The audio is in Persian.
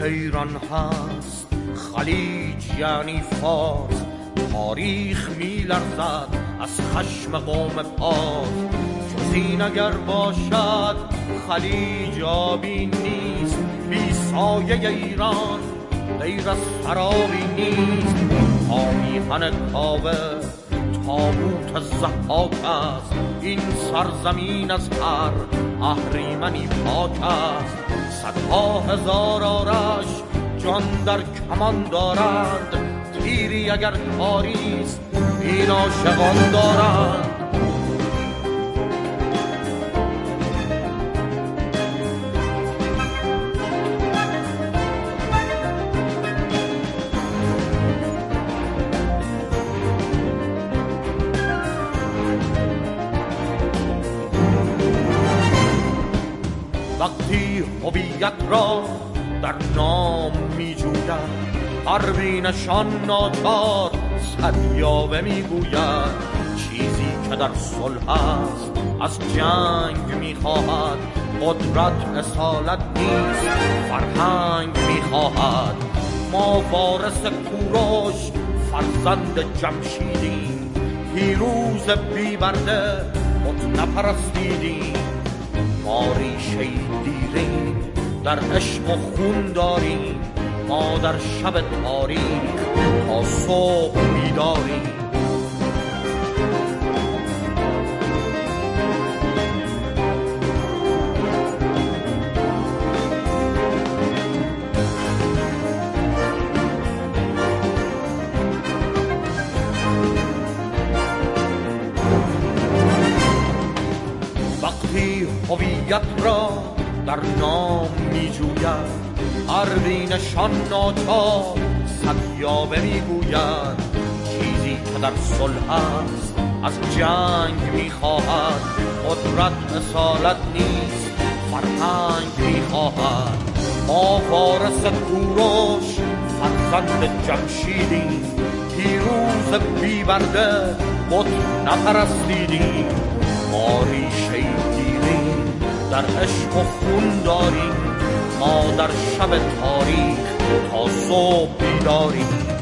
ایران هست خلیج یعنی فارس، تاریخ می‌لرزد از خشم قوم پارس. جز این اگر باشد خلیج آبی نیست، بی سایه ایران غیر از خرابی نیست. تا میهن کاوه تابوت ضحاک است، این سرزمین از هر اهریمنی پاک است. صدها هزار آرش جان در کمان دارند، تیری اگر کاریست این عاشقان دارند. وقتی هویت را در نام می جوید، پروینشان ناچار صدیابه می گوید. چیزی که در صلح است از جنگ می خواهد، قدرت اصالت نیست فرهنگ می خواهد. ما وارث کوروش فرزند جمشیدیم، پیروز بی‌برده بت نپرستیدیم. ما ریشه دیریم در عشق و خون داریم، ما در شب تاریخ تا صبح بیداریم. وقتی هویت را در نام می جوید، پروینشان ناچار صدیابه می گوید. چیزی که در صلح است از جنگ می خواهد، قدرت اصالت نیست فرهنگ می خواهد. ما وارث کوروش فرزند جمشیدیم، پیروز بی‌برده بت نپرستیدیم. ما ریشه دیریم در عشق و خون داریم، ما در شب تاریخ تا صبح بیداریم.